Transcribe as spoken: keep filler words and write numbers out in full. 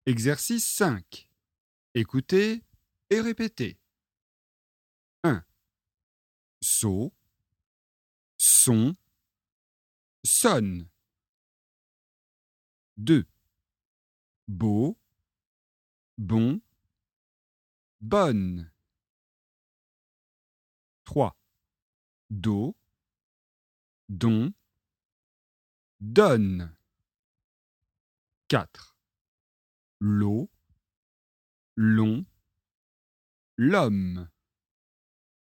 Exercice cinq. Écoutez et répétez. un. Saut, son, sonne. deux. Beau, bon, bonne. trois. Do, don, donne. quatre. L'eau, long, l'homme.